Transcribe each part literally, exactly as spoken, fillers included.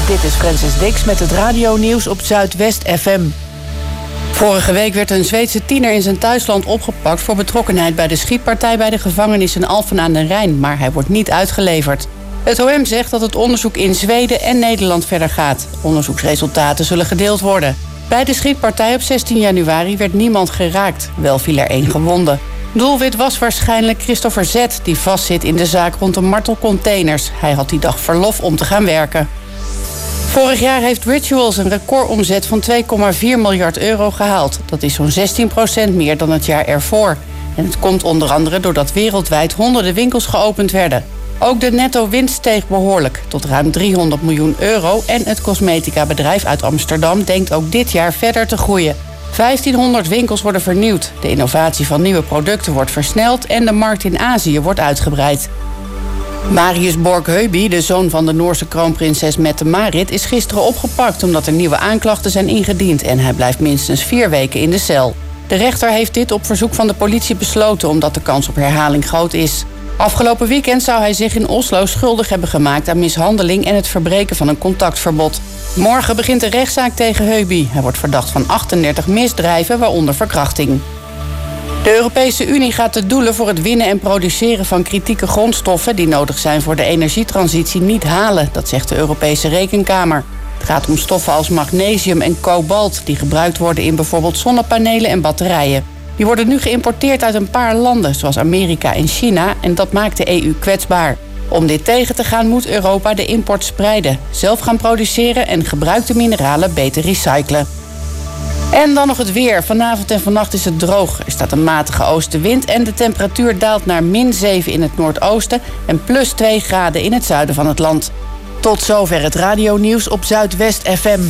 Dit is Francis Dix met het radionieuws op Zuidwest F M. Vorige week werd een Zweedse tiener in zijn thuisland opgepakt voor betrokkenheid bij de schietpartij bij de gevangenis in Alphen aan den Rijn, maar hij wordt niet uitgeleverd. Het O M zegt dat het onderzoek in Zweden en Nederland verder gaat. Onderzoeksresultaten zullen gedeeld worden. Bij de schietpartij op zestien januari werd niemand geraakt. Wel viel er één gewonde. Doelwit was waarschijnlijk Christopher Z, die vastzit in de zaak rond de martelcontainers. Hij had die dag verlof om te gaan werken. Vorig jaar heeft Rituals een recordomzet van twee komma vier miljard euro gehaald. Dat is zo'n zestien procent meer dan het jaar ervoor. En het komt onder andere doordat wereldwijd honderden winkels geopend werden. Ook de netto-winst steeg behoorlijk, tot ruim driehonderd miljoen euro... en het cosmetica-bedrijf uit Amsterdam denkt ook dit jaar verder te groeien. vijftienhonderd winkels worden vernieuwd, de innovatie van nieuwe producten wordt versneld... en de markt in Azië wordt uitgebreid. Marius Borg-Heuby, de zoon van de Noorse kroonprinses Mette-Marit... is gisteren opgepakt omdat er nieuwe aanklachten zijn ingediend... en hij blijft minstens vier weken in de cel. De rechter heeft dit op verzoek van de politie besloten... omdat de kans op herhaling groot is. Afgelopen weekend zou hij zich in Oslo schuldig hebben gemaakt aan mishandeling... en het verbreken van een contactverbod. Morgen begint de rechtszaak tegen Heuby. Hij wordt verdacht van achtendertig misdrijven, waaronder verkrachting. De Europese Unie gaat de doelen voor het winnen en produceren van kritieke grondstoffen... die nodig zijn voor de energietransitie niet halen, dat zegt de Europese Rekenkamer. Het gaat om stoffen als magnesium en kobalt... die gebruikt worden in bijvoorbeeld zonnepanelen en batterijen. Die worden nu geïmporteerd uit een paar landen, zoals Amerika en China... en dat maakt de E U kwetsbaar. Om dit tegen te gaan moet Europa de import spreiden... zelf gaan produceren en gebruikte mineralen beter recyclen. En dan nog het weer. Vanavond en vannacht is het droog. Er staat een matige oostenwind en de temperatuur daalt naar min zeven in het noordoosten... en plus twee graden in het zuiden van het land. Tot zover het radionieuws op Zuidwest F M.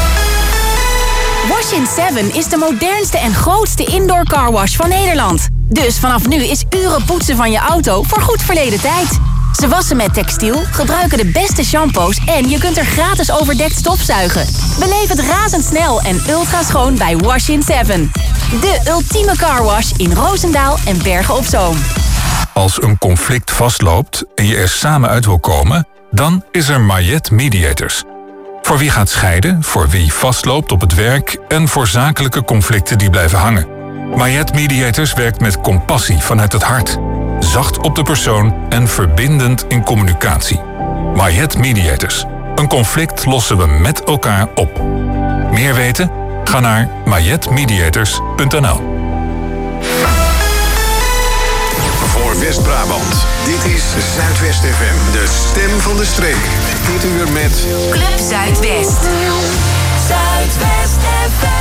Wash in seven is de modernste en grootste indoor carwash van Nederland. Dus vanaf nu is uren poetsen van je auto voor goed verleden tijd. Ze wassen met textiel, gebruiken de beste shampoos... en je kunt er gratis overdekt stofzuigen. Beleef het razendsnel en ultra schoon bij Wash in seven. De ultieme carwash in Roosendaal en Bergen op Zoom. Als een conflict vastloopt en je er samen uit wil komen... dan is er Mayet Mediators. Voor wie gaat scheiden, voor wie vastloopt op het werk... en voor zakelijke conflicten die blijven hangen. Mayet Mediators werkt met compassie vanuit het hart... zacht op de persoon en verbindend in communicatie. Mayet Mediators. Een conflict lossen we met elkaar op. Meer weten? Ga naar mayet mediators punt n l. Voor West-Brabant, dit is Zuidwest F M, de stem van de streek. Dit uur met Club Zuidwest. Zuidwest F M.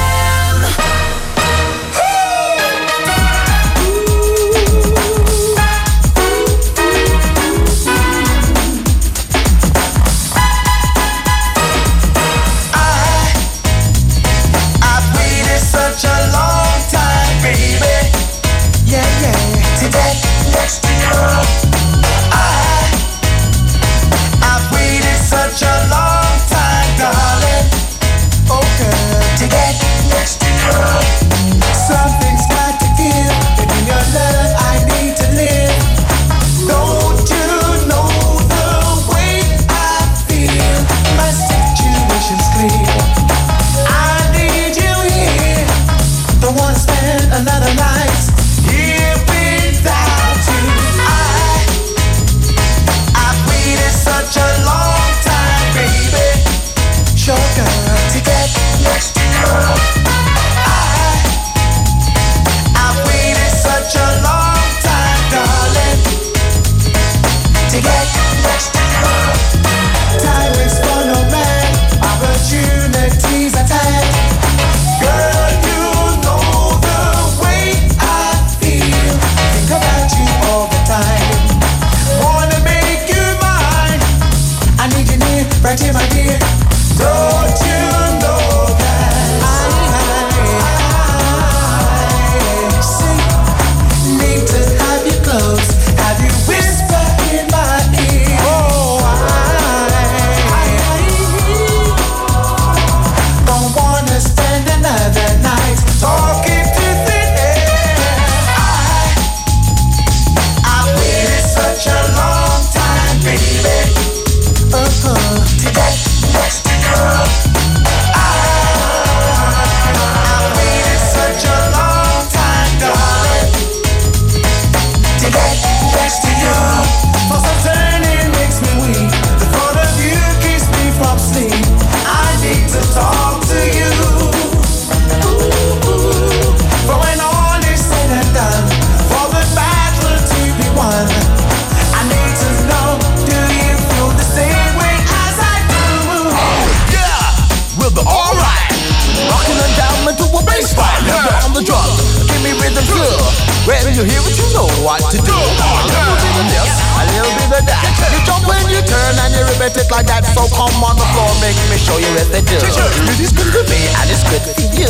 Such a long time, baby. Yeah, yeah. To get next to you. I, I've waited such a long time, darling. Oh, girl. To get next to you. you hear what you know what to do. A little bit of this, a little bit of that. You jump when you turn and you repeat it like that. So come on the floor, make me show you what they do. It is good for me and it's good for you.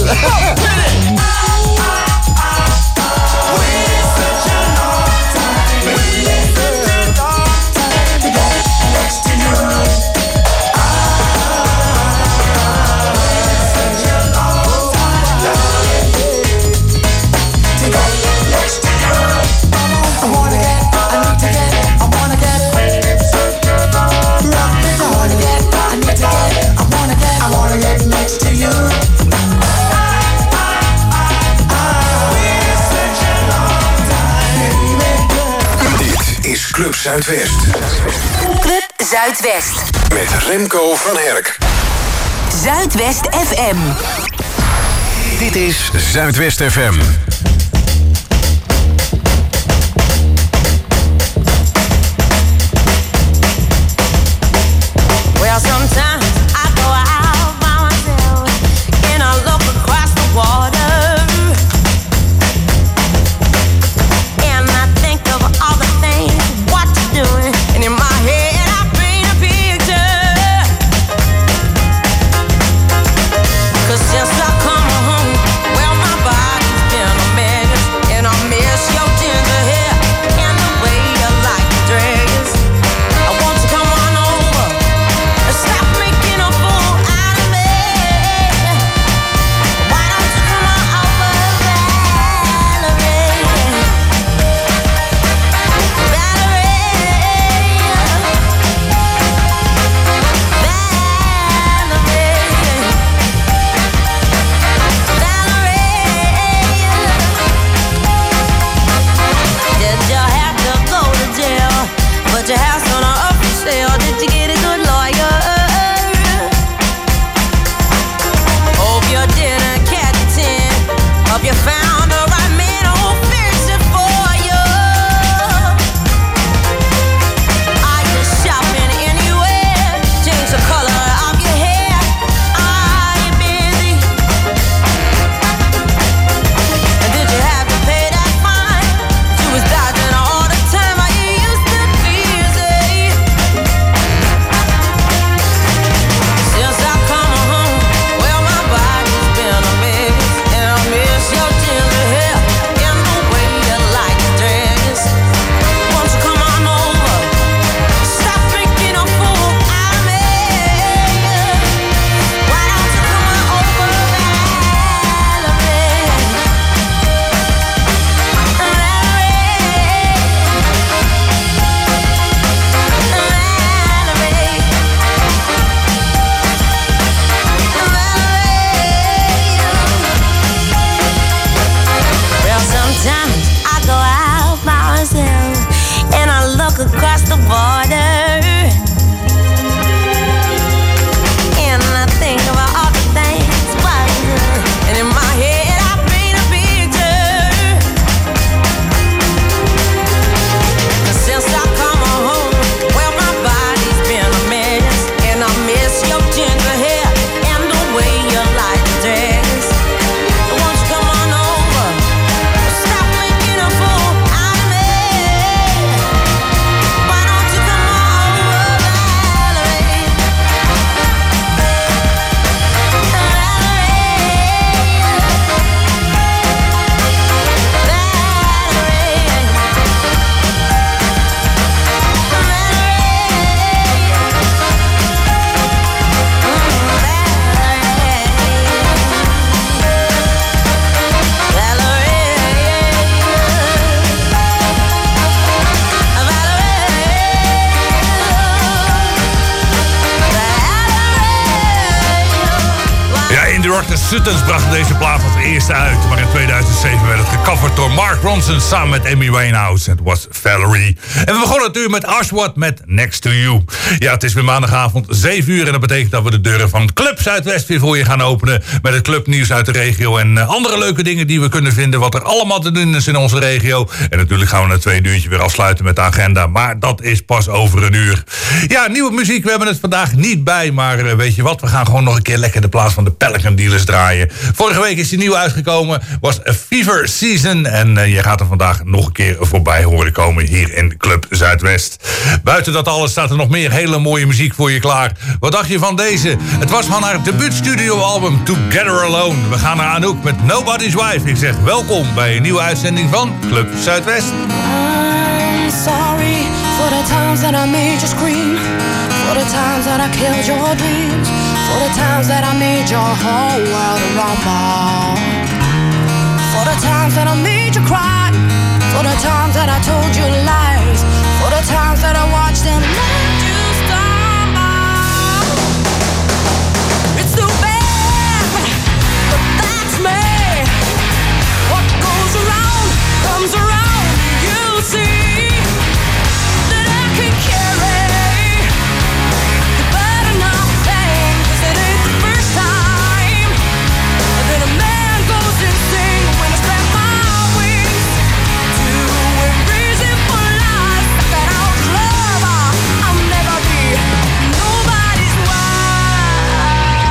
Club Zuidwest. Club Zuidwest. Met Remco van Herk. Zuidwest F M. Dit is Zuidwest F M. Well, sometimes I go out by myself and I look across the water and I think of all the things what you're doing, and in my head I paint a picture. 'Cause since I come home, well, my body's been a mess, and I miss your ginger hair and the way you like your dress. I want you to come on over and stop making a fool out of me. Why don't you come on over, Valerie? Did you have to go to jail? But your house on a up for sale. Did you get a good lawyer? Hope you didn't catch a ten. Hope you found the right man who'll fix it for you. Are you shopping anywhere? Change the color of your hair. Are you busy? And did you have to pay that fine? You was dodging all the time. Are you used to busy? Since I come home, well, my body's been a mess, and I miss your ginger hair and the way you like your dress. Won't you come on over? Stop making a fool out of me. Why don't you come on over, Valerie? Well, sometimes I go out by myself and I look across the border and I think about all the things what you do. And in my head I paint a picture. 'Cause since I come home, well, my body's been a mess, and I miss your ginger hair and the way you like your dress. Won't you come on over? Stop making a fool out of me. Why don't you come on over, Valerie? Ja, In The Rock the Suttons brachten deze plaat als eerste uit. Maar in tweeduizend zeven werd het gecoverd door Mark Ronson samen met Amy Winehouse. Het was Valerie. En we begonnen natuurlijk met Ashworth met Next to You. Ja, het is weer maandagavond zeven uur en dat betekent dat we de deuren van Club Zuidwest weer voor je gaan openen. Met het clubnieuws uit de regio en uh, andere leuke dingen die we kunnen vinden. Wat er allemaal te doen is in onze regio. En natuurlijk gaan we na twee uurtje weer afsluiten met de agenda. Maar dat is pas over een uur. Ja, nieuwe muziek. We hebben het vandaag niet bij. Maar uh, weet je wat? We gaan gewoon nog een keer lekker de plaats van de Pelican vinyles draaien. Vorige week is die nieuw uitgekomen, was A Fever Season. En uh, je gaat er vandaag nog een keer voorbij horen komen hier in Club Zuidwest. Buiten dat alles staat er nog meer hele mooie muziek voor je klaar. Wat dacht je van deze? Het was van haar debuutstudioalbum Together Alone. We gaan naar Anouk met Nobody's Wife. Ik zeg welkom bij een nieuwe uitzending van Club Zuidwest. I'm sorry for the times that I made you scream, for the times that I killed your dreams, for the times that I made your whole world rumble, for the times that I made you cry, for the times that I told you lies, for the times that I watched and let you stumble. It's too bad, but that's me. What goes around comes around. You see that I can carry the burden of pain, 'cause it ain't the first time that a man goes insane when I spread my wings to embrace it for life. That out love, I'll never be nobody's wife.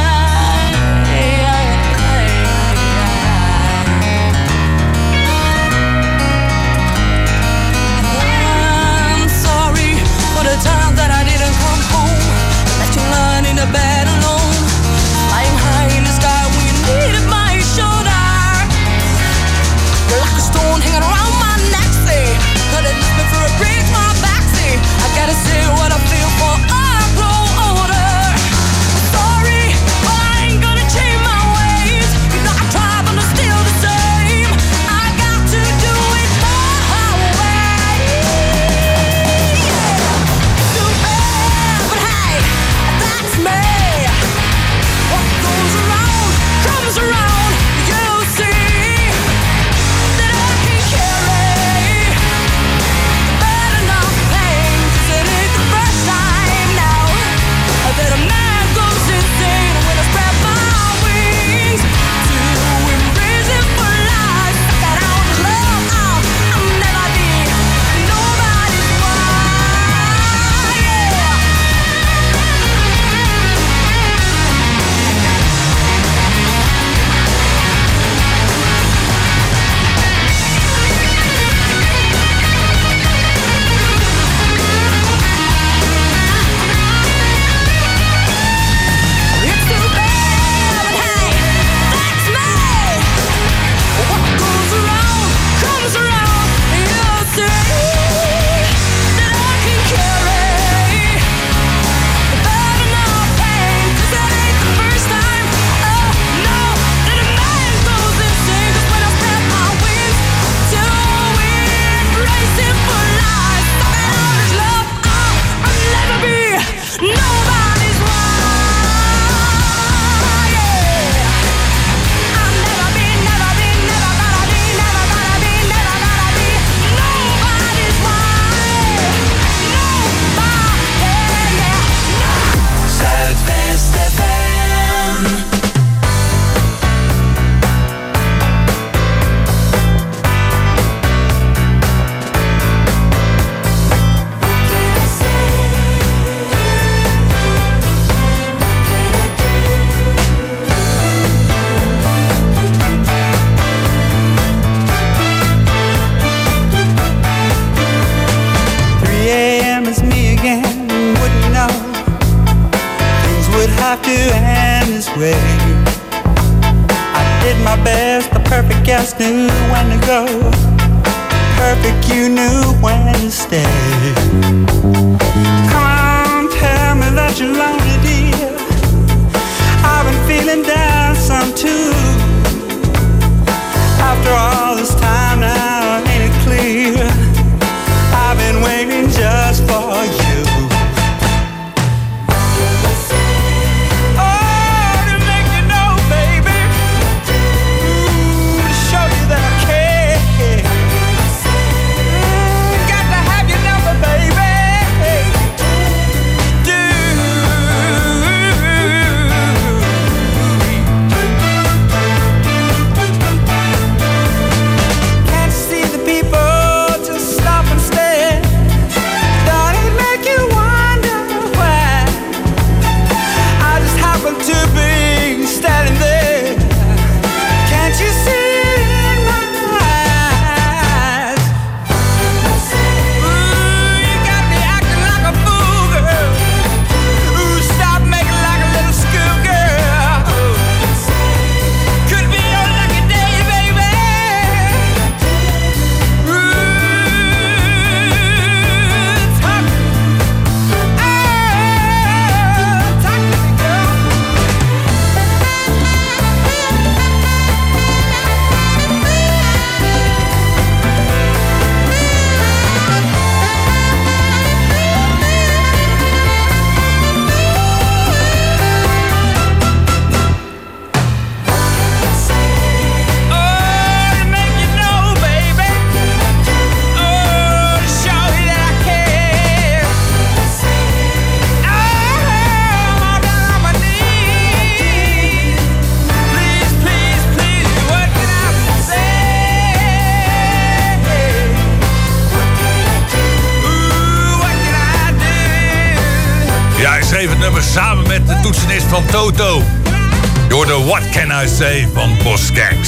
I'm sorry for the time that I didn't come home, left you lying in the bed alone, flying high in the sky when you needed my shoulder. You're like a stone hanging around my neck, say, but it leaves me for a break, my back, say, I gotta say what I feel for I grow older. Sorry, but I ain't gonna change my ways. You know I try, but I'm still the same. I got to do it my way. Yeah. Too bad, but hey, that's me. What goes around comes around. You see that I can carry the burden of pain, 'cause it ain't the first time now that a man goes insane when I spread my wings to embrace it for life. That out love, I'll, I'll never be nobody's wife. Yeah. It's too bad, but hey, that's me. What goes around comes around. You see that I can carry the burden of pain, 'cause it ain't the first time, oh no, that a man goes insane. 'Cause when I spread my wings to embrace it for life, talking out his love, I'll, I'll never be nobody's wife. Yeah. I'll never be, never be, never gonna be, never gonna be, never gonna be nobody's wife. Nobody, yeah, no. Zuidwest F M. three a.m. is me again, wouldn't you know things would have to end this way. I did my best, the perfect guest knew when to go, perfect you knew when to stay. Come on, tell me that you're lonely, dear. I've been feeling down some too. After all this time now, ain't it clear? I've been waiting just for you. Oh, to make you know, baby. Ooh, to show you that I care. Mm, got to have your number, baby. Do schreef het nummer samen met de toetsenist van Toto. Je hoorde What Can I Say van Boss Skaggs.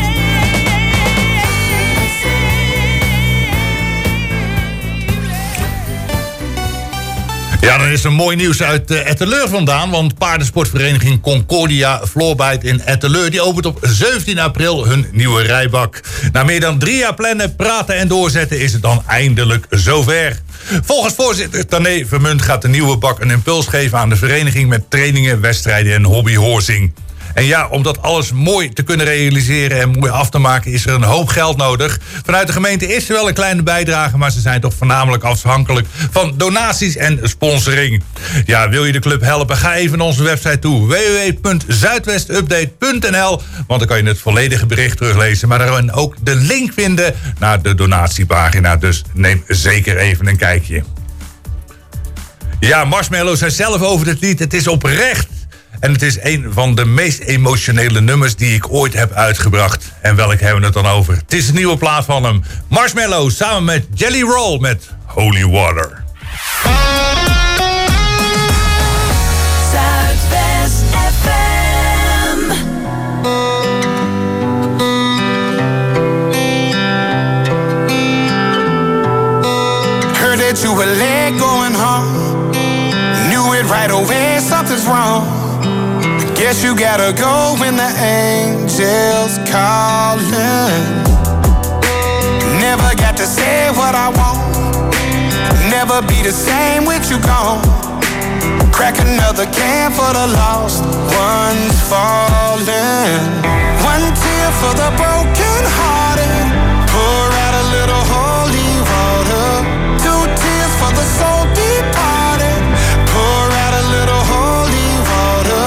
Ja, dan is er mooi nieuws uit uh, Etteleur vandaan. Want paardensportvereniging Concordia Floorbite in Etteleur... die opent op zeventien april hun nieuwe rijbak. Na meer dan drie jaar plannen, praten en doorzetten... is het dan eindelijk zover. Volgens voorzitter Tané Vermunt gaat de nieuwe bak een impuls geven... aan de vereniging met trainingen, wedstrijden en hobbyhorsing. En ja, om dat alles mooi te kunnen realiseren en mooi af te maken... is er een hoop geld nodig. Vanuit de gemeente is er wel een kleine bijdrage... maar ze zijn toch voornamelijk afhankelijk van donaties en sponsoring. Ja, wil je de club helpen? Ga even naar onze website toe. w w w punt zuidwestupdate punt n l. Want dan kan je het volledige bericht teruglezen... maar dan ook de link vinden naar de donatiepagina. Dus neem zeker even een kijkje. Ja, Marshmello zei zelf over het lied... het is oprecht. En het is een van de meest emotionele nummers die ik ooit heb uitgebracht. En welk hebben we het dan over? Het is een nieuwe plaat van hem. Marshmello samen met Jelly Roll met Holy Water. Zuidwest F M. Heard that you were late going home. Knew it right away, something's wrong. Guess you gotta go when the angels calling. Never got to say what I want. Never be the same with you gone. Crack another can for the lost ones falling. One tear for the broken hearted. Pour out a little holy water. Two tears for the soul departed. Pour out a little holy water.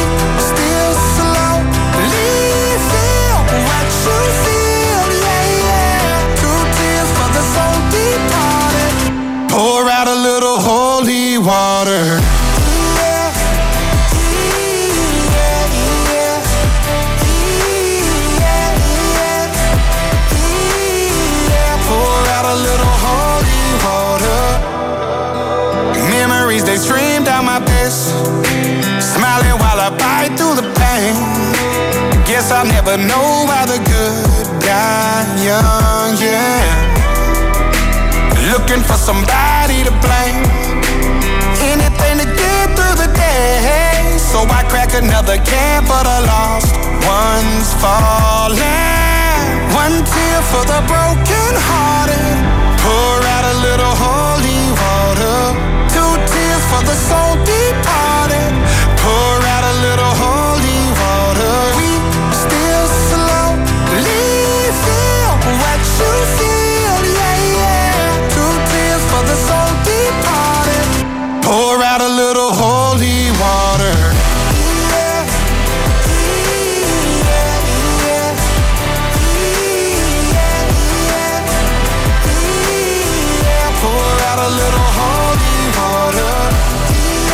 Pour out a little holy water. Yeah. Yeah, yeah. Yeah, yeah. Pour out a little holy water. Memories, they stream down my face. Smiling while I bite through the pain. Guess I'll never know why the good die young, yeah. Looking for somebody to blame. Anything to get through the day. So I crack another can for the lost ones falling. One tear for the broken hearted. Pour out a little holy water. Two tears for the soul departed. Pour out a little holy water. We still slowly feel what you feel, yeah, yeah. Two tears for the soul departed. Pour out a little holy water. Yeah. Yeah, yeah. Yeah, yeah. Pour out a little holy water.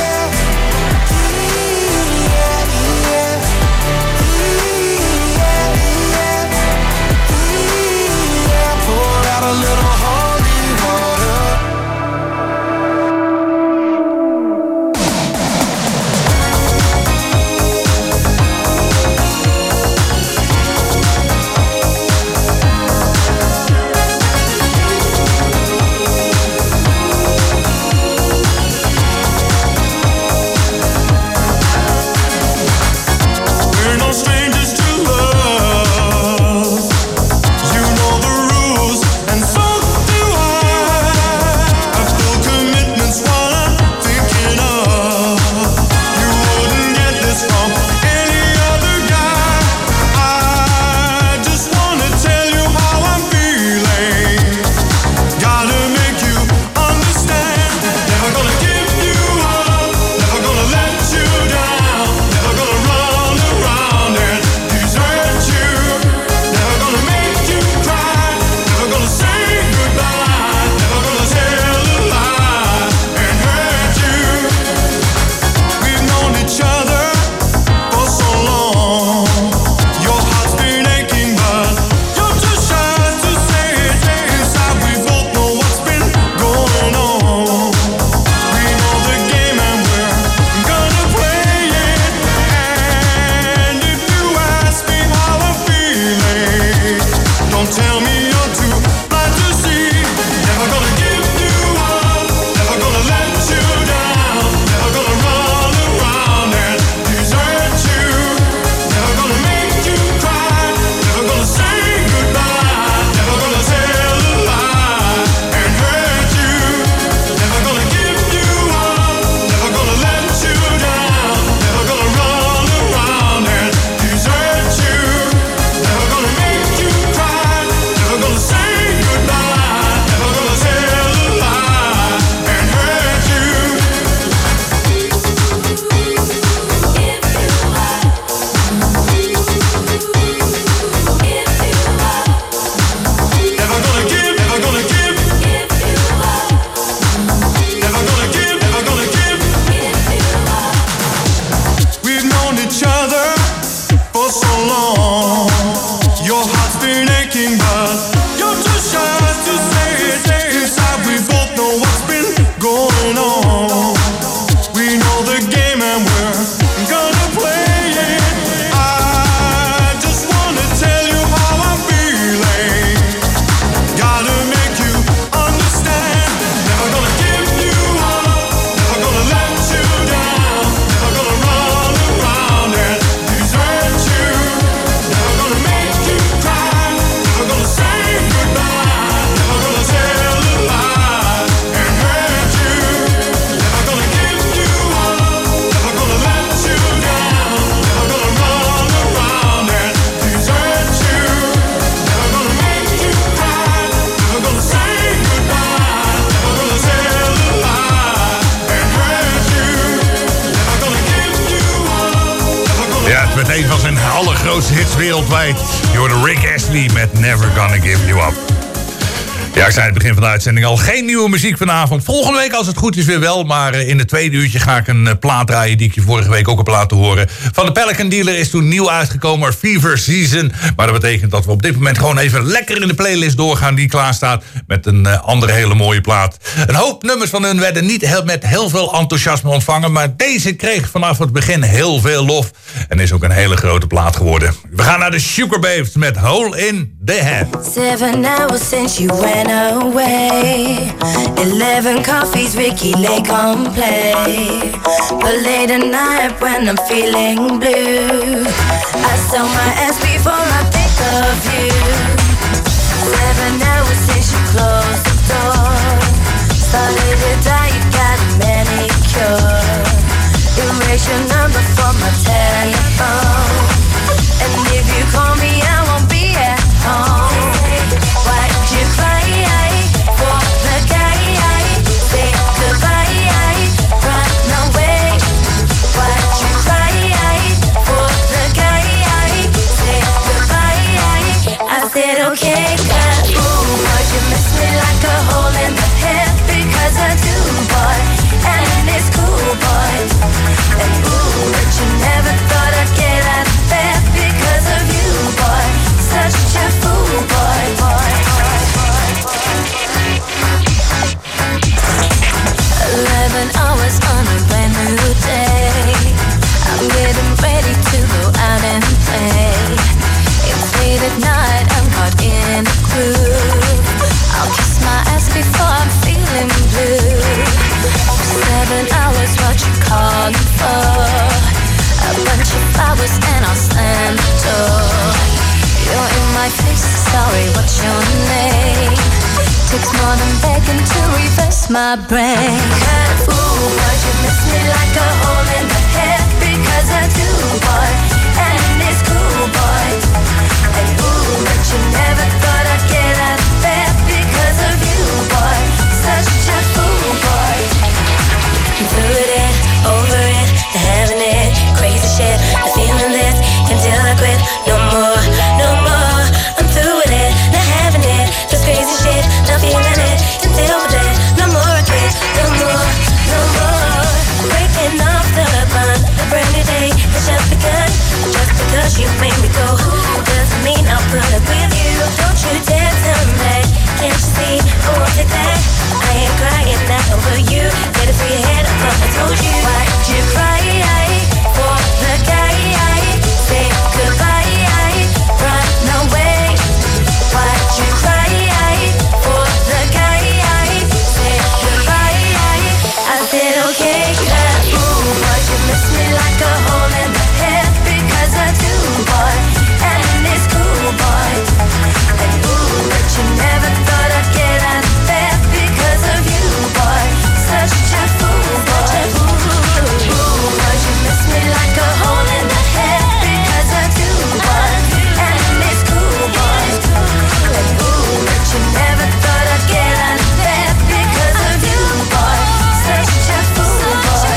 Ja, met een van zijn allergrootste hits wereldwijd. Je hoorde Rick Astley met Never Gonna Give You Up. Ja, ik zei aan het begin van de uitzending al, geen nieuwe muziek vanavond. Volgende week, als het goed is, weer wel. Maar in het tweede uurtje ga ik een plaat draaien die ik je vorige week ook heb laten horen. Van de Pelican Dealer is toen nieuw uitgekomen, Fever Season. Maar dat betekent dat we op dit moment gewoon even lekker in de playlist doorgaan die klaar staat. Met een uh, andere hele mooie plaat. Een hoop nummers van hun werden niet heel, met heel veel enthousiasme ontvangen. Maar deze kreeg vanaf het begin heel veel lof. En is ook een hele grote plaat geworden. We gaan naar de Sugar Babes met Hole in the Head. Seven hours since you went away. Eleven coffees, Ricky Lake on play. But late at night when I'm feeling blue, I sell my ass before I think of you. Seven hours since you closed the door. Started to die, you got a manicure. Erase your number from my telephone. And if you call me, I won't be at home. Why did you cry for the guy? Say goodbye, run away. Why did you cry for the guy? Say goodbye. I said okay, cause ooh, boy, you miss me like a hole in the head. Because I do, boy, and it's cool, boy. And ooh, but you never thought I'd get out of bed because of you, boy. Such a fool, boy, boy, boy, boy. Eleven hours on a brand new day. I'm getting ready to go out and play. It's late at night, I'm caught in a groove. I'll kiss my ass before I'm feeling blue. Seven hours, what you calling for? A bunch of flowers and I'll slam the door. You're in my face, sorry, what's your name? Takes more than begging to reverse my brain. Ooh, boy, you miss me like a hole in the head. Because I do, boy, and it's cool, boy. And ooh, but you never thought I'd get out of bed because of you, boy. Such a fool, boy. Through it, over it, having it, crazy shit. I'm feeling this until I quit. No more, no more. I'm through with it, not having it. Just crazy shit, not feeling it until we're dead. No more I quit, no more, no more. Breaking off the bond, a brand new day has just begun. Just because you made me go doesn't mean I'll put up with you. Don't you dare turn back. Can't you see I won't take that? I ain't crying not over you. Get it through your head, I thought I told you. Why did you cry for the guy? Say goodbye, run away. Why did you cry for the guy? Say goodbye. I said okay, cause ooh, boy, you miss me like a hole in the head. Because I do, boy, and it's cool, boy. And ooh, but you never thought I'd get out of bed because of you, boy. Such a fool, boy. Ooh, boy, you miss me like a hole in the head. Because I do, boy, and it's cool, boy. And ooh, but you never thought I'd get out of bed because of you, boy. Such a fool, boy.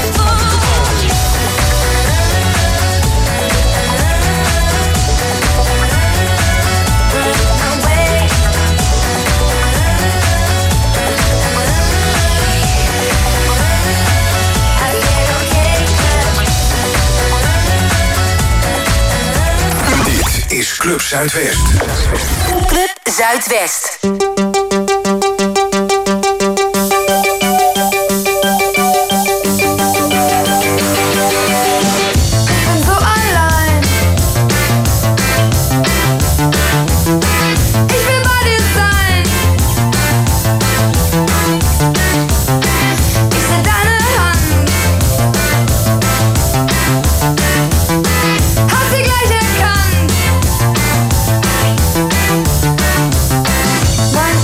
Run away. I said okay, Dit is Club Zuidwest. Club Zuidwest. Mein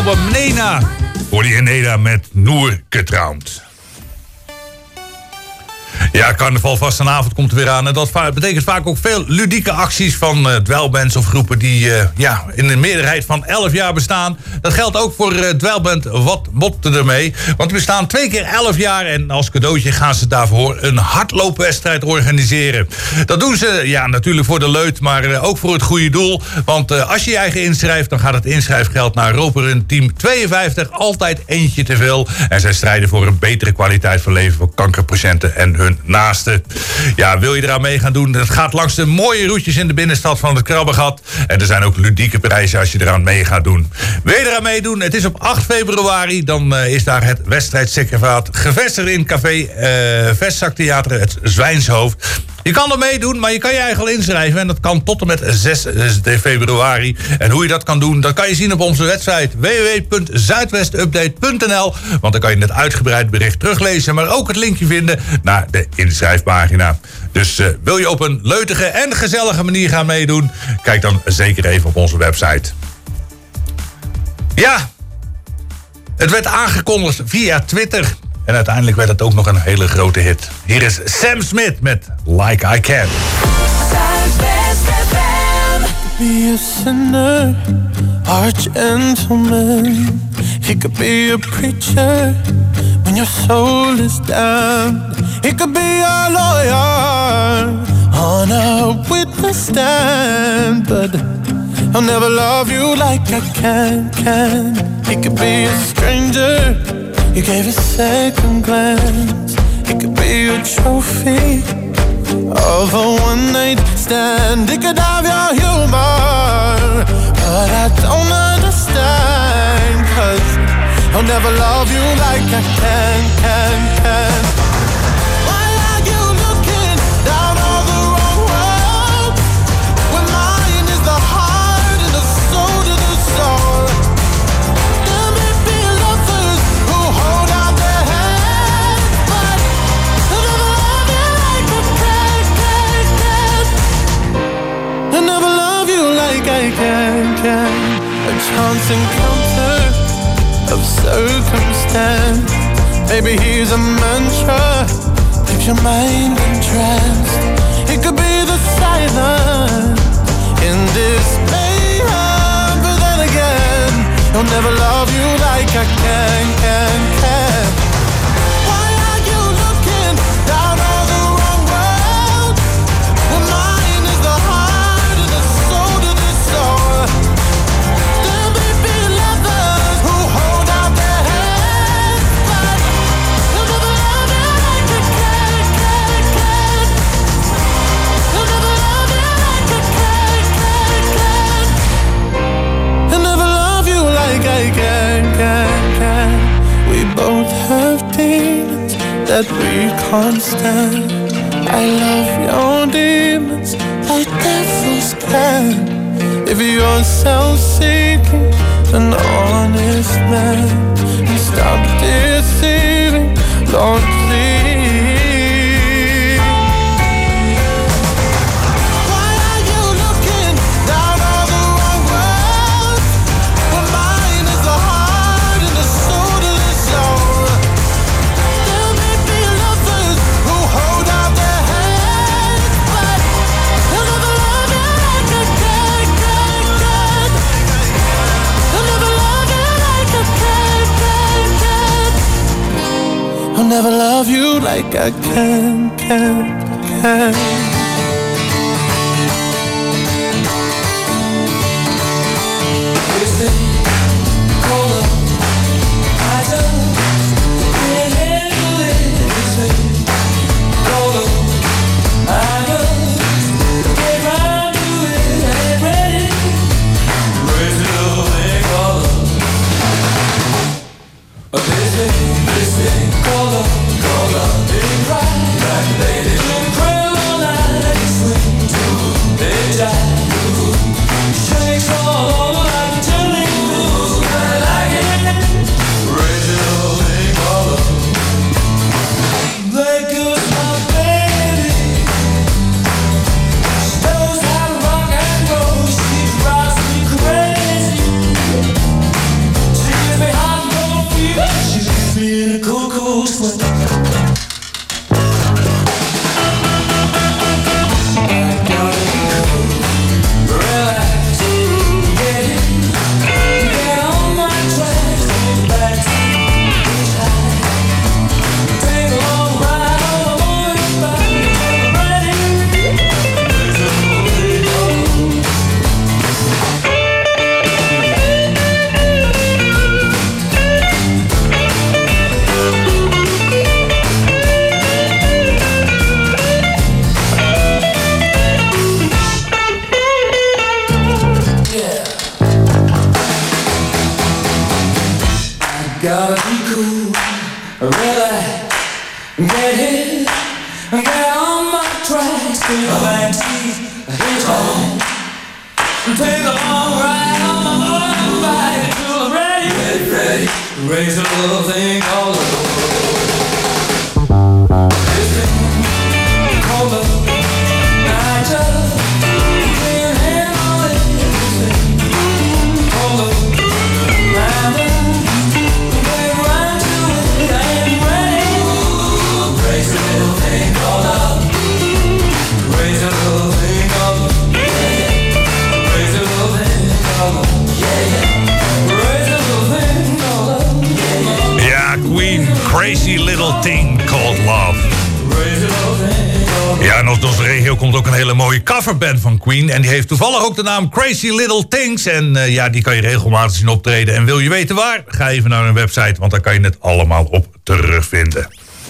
album Nena. Hoor je Nena met Noor Getrouwd. Ja, carnaval vastenavond komt er weer aan. En dat va- betekent vaak ook veel ludieke acties van uh, dweilbands of groepen die uh, ja, in een meerderheid van elf jaar bestaan. Dat geldt ook voor uh, dweilband Wat Botte ermee. Want die bestaan twee keer elf jaar en als cadeautje gaan ze daarvoor een hardloopwedstrijd organiseren. Dat doen ze ja, natuurlijk voor de leut, maar uh, ook voor het goede doel. Want uh, als je je eigen inschrijft, dan gaat het inschrijfgeld naar Roperun Team tweeënvijftig. Altijd eentje te veel. En zij strijden voor een betere kwaliteit van leven voor kankerpatiënten en hun naasten. Ja, wil je eraan mee gaan doen? Het gaat langs de mooie routes in de binnenstad van het Krabbegat. En er zijn ook ludieke prijzen als je eraan mee gaat doen. Wil je eraan meedoen? Het is op acht februari. Dan uh, is daar het wedstrijdsecretaat gevestigd in café uh, Vestzaktheater Het Zwijnshoofd. Je kan er meedoen, maar je kan je eigenlijk al inschrijven. En dat kan tot en met zes februari. En hoe je dat kan doen, dat kan je zien op onze website w w w punt zuidwestupdate punt n l. Want dan kan je het uitgebreid bericht teruglezen. Maar ook het linkje vinden naar de inschrijfpagina. Dus uh, wil je op een leutige en gezellige manier gaan meedoen? Kijk dan zeker even op onze website. Ja, het werd aangekondigd via Twitter. En uiteindelijk werd het ook nog een hele grote hit. Hier is Sam Smith met Like I Can. Be a sinner or a gentleman. He could be a preacher when your soul is down. He could be a lawyer on a witness stand. But I'll never love you like I can, can. He could be a stranger you gave a second glance. It could be a trophy of a one-night stand. It could have your humor, but I don't understand. Cause I'll never love you like I can, can, can. Why are you looking down all the wrong road? When mine is the heart and the soul to the soul. I can, can. A chance encounter of circumstance. Maybe he's a mantra, keeps your mind entranced. It could be the silence in this mayhem. But then again, he'll never love you like I can, can, can. Why are you looking down all the wrong road? When mine is the heart and the soul to the soul. There may be lovers who hold out their hands, but they'll never love you like I can, can, can. They'll never love you like I can, can, can. They'll never love you like I can, can, can. We both have demons that we can't stand. I love your demons like devils can. If you're self-seeking, an honest man, and stop deceiving, Lord, please. Why are you looking down all the wrong roads? When mine is the heart and the soul to the soul. There may be lovers who hold out their hands, but they'll never love you like I can, can, can. They'll never love you like I can, can, can. I'll never love you like I can, can, can. This thing called love, called love, ain't right, like lady. Incredible night. Gotta be cool, really get hit, get on my tracks, to the backseat, hitchhike, take a long ride on my motorbike till I'm ready, ready, ready, raise a little thing called love. This thing called love, I just can't handle it. This thing called love, I'm get right to it, I ain't ready. Raise a little thing called love, raise a little thing called love, raise a little thing called love, yeah, yeah. Raise a little thing called love, yeah, yeah. Ja, Queen, Crazy Little Thing Called Love. Ja, en uit onze regio komt ook een hele mooie coverband van Queen. En die heeft toevallig ook de naam Crazy Little Things. En uh, ja, die kan je regelmatig zien optreden. En wil je weten waar? Ga even naar hun website, want daar kan je het allemaal op terugvinden.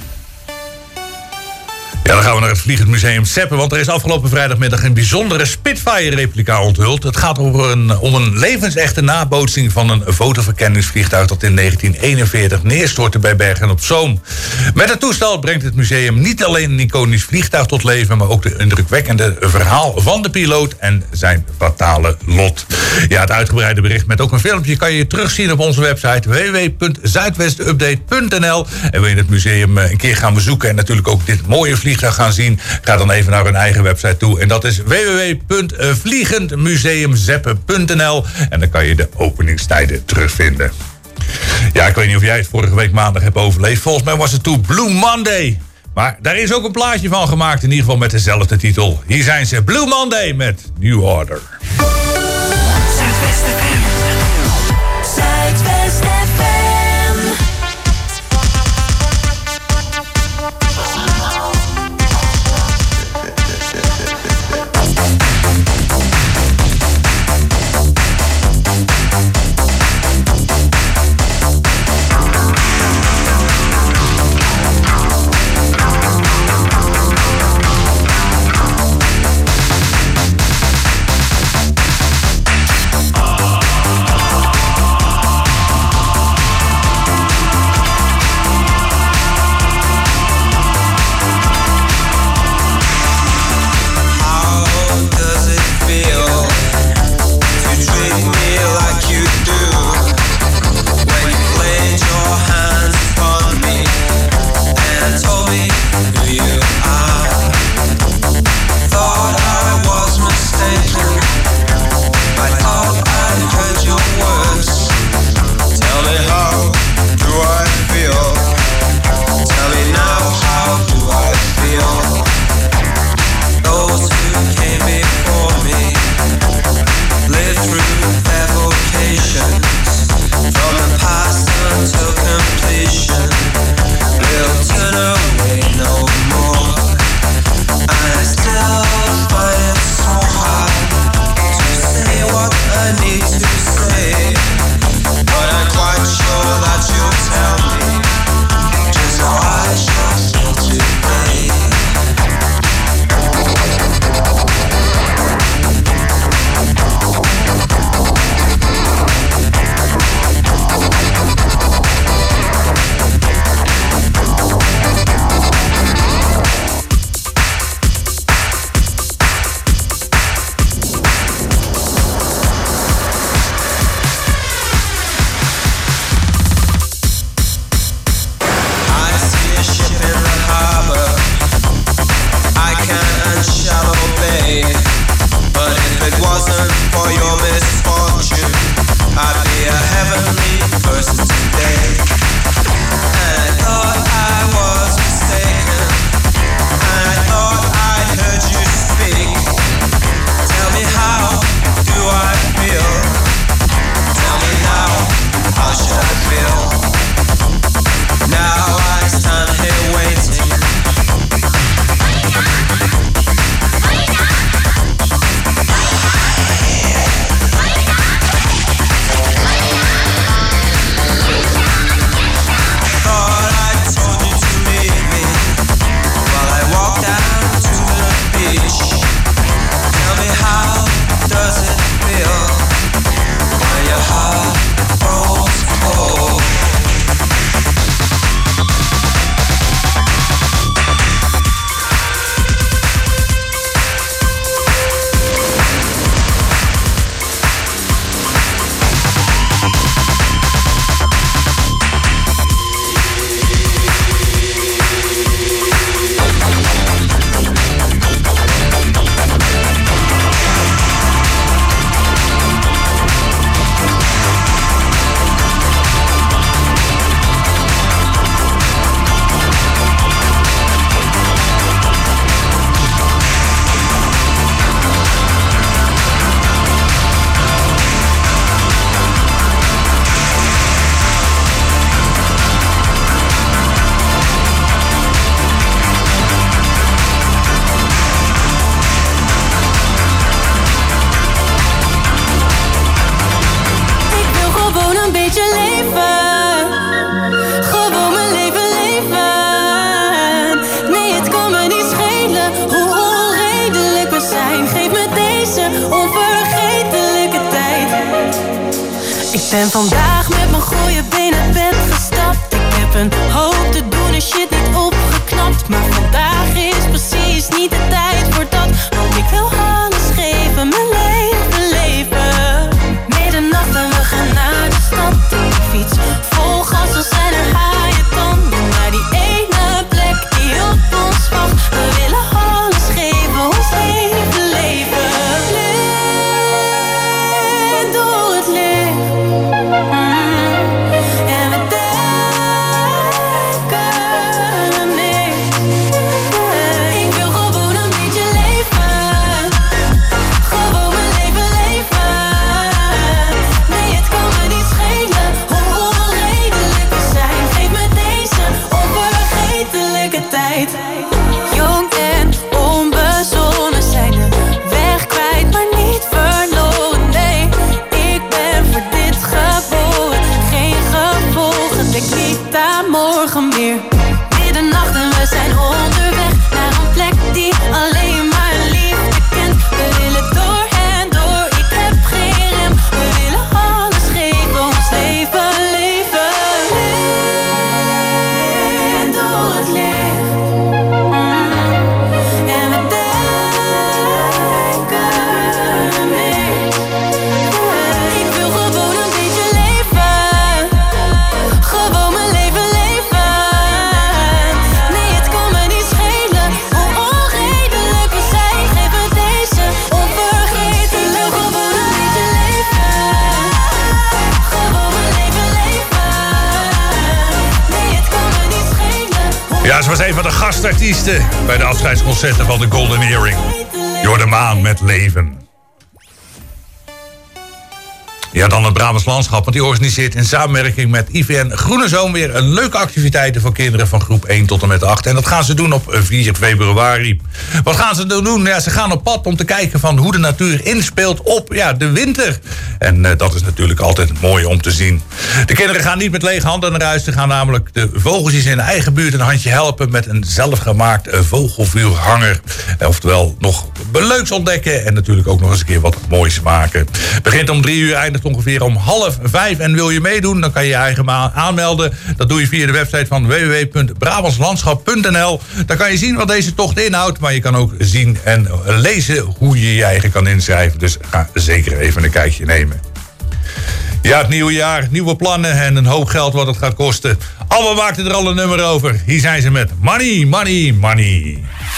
Ja, dan gaan we naar het Vliegend Museum Zeppen, want er is afgelopen vrijdagmiddag een bijzondere Spitfire-replica onthuld. Het gaat over een, om een levensechte nabootsing van een fotoverkenningsvliegtuig dat in negentien eenenveertig neerstortte bij Bergen op Zoom. Met het toestel brengt het museum niet alleen een iconisch vliegtuig tot leven, maar ook de indrukwekkende verhaal van de piloot en zijn fatale lot. Ja, het uitgebreide bericht met ook een filmpje kan je terugzien op onze website w w w punt zuidwestupdate punt n l. En wil je het museum een keer gaan bezoeken en natuurlijk ook dit mooie vliegtuig gaan zien, ga dan even naar hun eigen website toe. En dat is w w w punt vliegend museum zeppen punt n l. En dan kan je de openingstijden terugvinden. Ja, ik weet niet of jij het vorige week maandag hebt overleefd. Volgens mij was het toen Blue Monday. Maar daar is ook een plaatje van gemaakt, in ieder geval met dezelfde titel. Hier zijn ze, Blue Monday met New Order. Zuidwest F M. Zuidwest F M. Ik ben vandaag met mijn goeie been het bed gestapt. Ik heb een hoop te doen en shit niet opgeknapt. Maar vandaag is precies niet de tijd voor dat. Want ik wil alles geven, mijn leven leven. Middernacht en we gaan naar de stad. Ik fiets vol gas, we zijn er haaien tanden. Naar die ene plek die op ons wacht. We willen alles geven, ons leven leven. Blind door het licht. En we denken aan niks. Ik wil gewoon een beetje leven. Gewoon mijn leven leven. Nee, het kan me niet schelen hoe onredelijk we zijn. Geef me deze onvergetelijke tijd. Jong en onbezonnen zijn de weg kwijt, maar niet verloren. Nee, ik ben voor dit geboren. Geen gevolgen, denk niet aan morgen meer. Middernacht en we zijn onderweg naar een plek die alleen maar liefde kent. We willen door en door, ik heb geen rem. We willen alles geven, ons leven leven. En door het licht. En we denken aan niks. Ik wil gewoon een beetje leven. Gewoon mijn leven leven. Nee, het kan me niet schelen hoe onredelijk we zijn. Geef me deze onvergetelijk. Gewoon een beetje leven. Gewoon mijn leven leven. Nee, het kan me niet schelen hoe Ja, ze was een van de gastartiesten bij de afscheidsconcerten van de Golden Earring. Jorde Maan met Leven. Ja, dan het Brabants Landschap, want die organiseert in samenwerking met I V N Groene Zoom weer een leuke activiteiten voor kinderen van groep één tot en met acht. En dat gaan ze doen op vier februari. Wat gaan ze doen? Ja, ze gaan op pad om te kijken van hoe de natuur inspeelt op ja, de winter. En uh, dat is natuurlijk altijd mooi om te zien. De kinderen gaan niet met lege handen naar huis. Ze gaan namelijk de vogeltjes in de eigen buurt een handje helpen met een zelfgemaakt uh, vogelvuurhanger. Uh, oftewel nog leuks ontdekken en natuurlijk ook nog eens een keer wat moois maken. Begint om drie uur, eindigt ongeveer om half vijf. En wil je meedoen, dan kan je je eigen aanmelden. Dat doe je via de website van w w w punt brabantslandschap punt n l. Dan kan je zien wat deze tocht inhoudt. Maar je kan ook zien en lezen hoe je je eigen kan inschrijven. Dus ga zeker even een kijkje nemen. Ja, het nieuwe jaar, nieuwe plannen en een hoop geld wat het gaat kosten. Alba maakte er al een nummer over. Hier zijn ze met Money, Money, Money.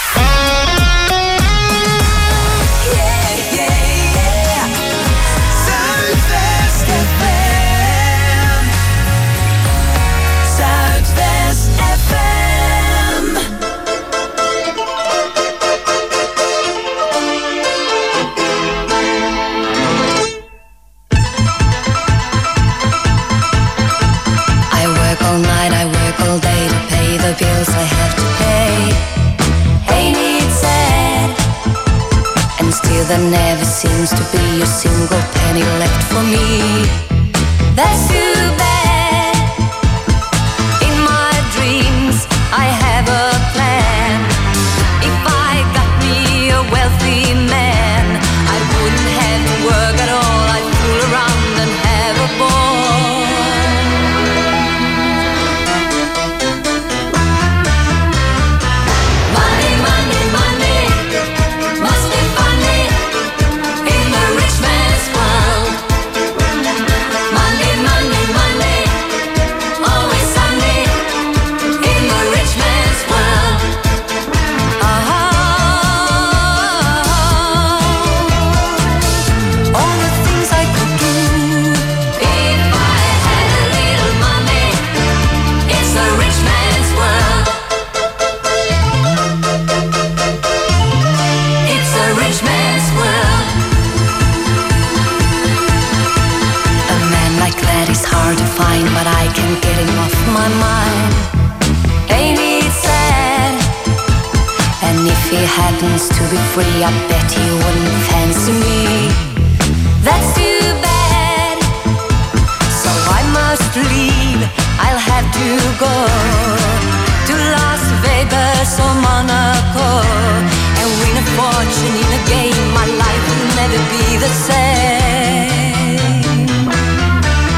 Bills I have to pay. Ain't it sad? And still there never seems to be a single penny left for me. That's too bad. In my dreams I have a plan. If I got me a wealthy man, I wouldn't have to work at all. I'd fool around and have a ball. But I can't get him off my mind. Ain't it sad? And if he happens to be free, I bet he wouldn't fancy me. That's too bad. So I must leave. I'll have to go to Las Vegas or Monaco and win a fortune in a game. My life will never be the same.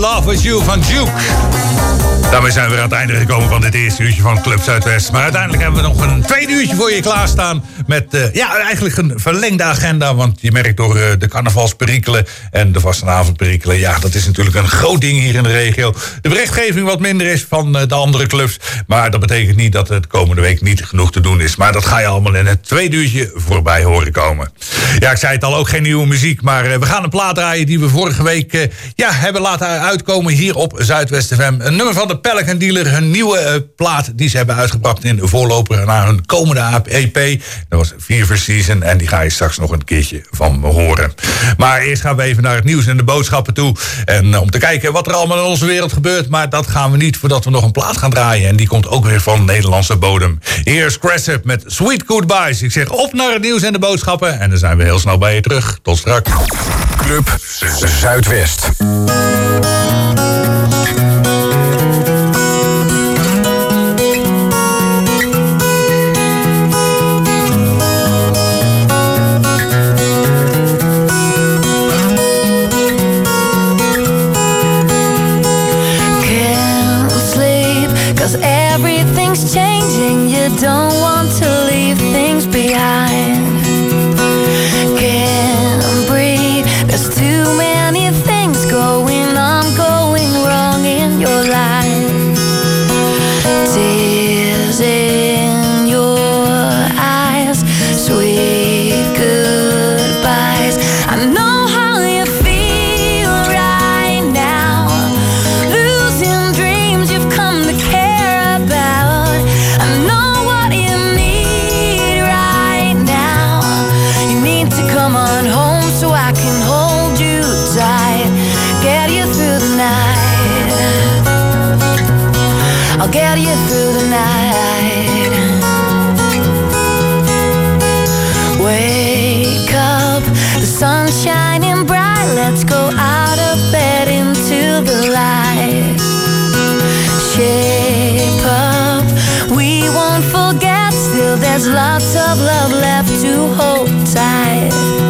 Love With You van Duke. Daarmee zijn we weer aan het einde gekomen van dit eerste uurtje van Club Zuidwest. Maar uiteindelijk hebben we nog een tweede uurtje voor je klaarstaan. Met uh, ja, eigenlijk een verlengde agenda. Want je merkt door uh, de carnavalsperikelen en de vastenavondperikelen. Ja, dat is natuurlijk een groot ding hier in de regio. De berichtgeving wat minder is van uh, de andere clubs. Maar dat betekent niet dat het de komende week niet genoeg te doen is. Maar dat ga je allemaal in het tweede uurtje voorbij horen komen. Ja, ik zei het al, ook geen nieuwe muziek. Maar uh, we gaan een plaat draaien die we vorige week uh, ja, hebben laten uitkomen hier op Zuidwest F M. Een nummer van de Pelican Dealer, hun nieuwe uh, plaat die ze hebben uitgebracht in de voorloper naar hun komende E P. Dat was Fever Season en die ga je straks nog een keertje van me horen. Maar eerst gaan we even naar het nieuws en de boodschappen toe. En uh, om te kijken wat er allemaal in onze wereld gebeurt. Maar dat gaan we niet voordat we nog een plaat gaan draaien. En die komt ook weer van Nederlandse bodem. Hier is Cressip met Sweet Goodbyes. Ik zeg op naar het nieuws en de boodschappen. En dan zijn we heel snel bij je terug. Tot straks. Club Zuidwest. Everything's changing, you don't want to leave things behind. Can't breathe, there's too many things going on, going wrong in your life. Tears in your eyes, sweet goodbyes. I know how you feel right now, losing dreams you've come to care. I'll get you through the night. Wake up, the sun's shining bright. Let's go out of bed into the light. Shape up, we won't forget. Still there's lots of love left to hold tight.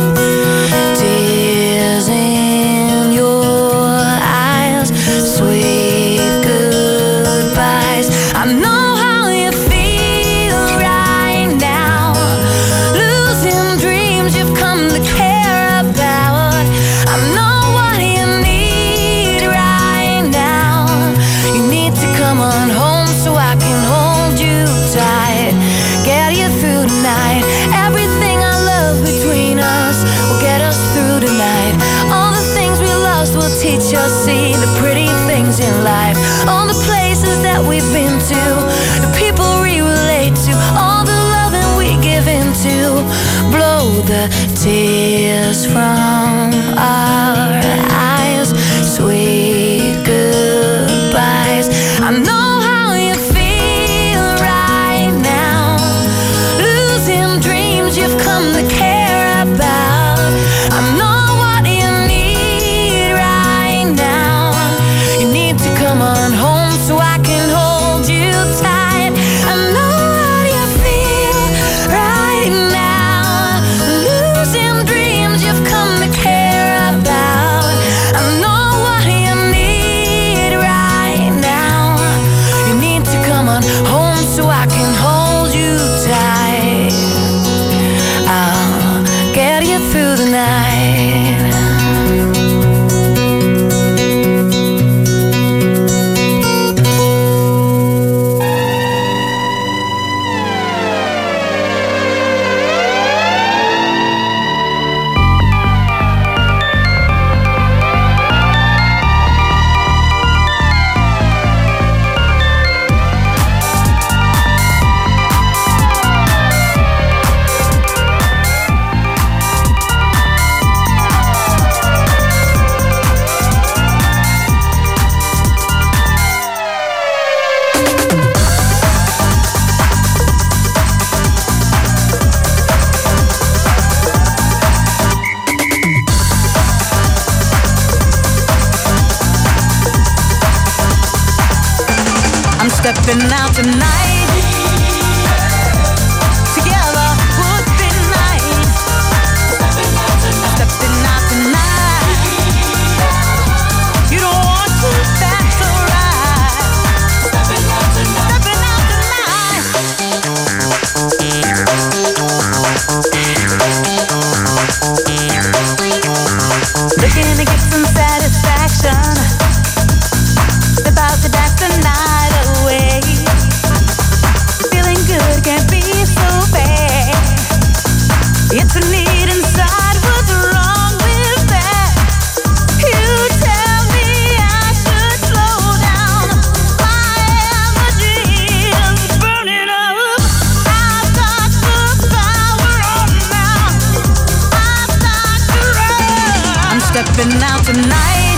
Tears in your eyes, sweet goodbyes. I know how you feel right now, losing dreams you've come to care about. I know what you need right now. You need to come on home so I can hold you tight, get you through the night. Everything I love between us will get us through the night. All the things we lost will teach us, see the pretty things in life. All the places that we've been to, the people we relate to, all the loving we give into. Blow the tears from our eyes, sweet goodbyes. I know how you feel right now, losing dreams you've come to care about. I know what you need right now. You need to come on home so I can hold you tight. I know how you feel right now, losing dreams you've come to care about. I know what you need right now. You need to come on home so I can hold you tight. I'll get you through the night. Stepping out tonight, together would be nice. Stepping out tonight, you don't want to stepping out tonight.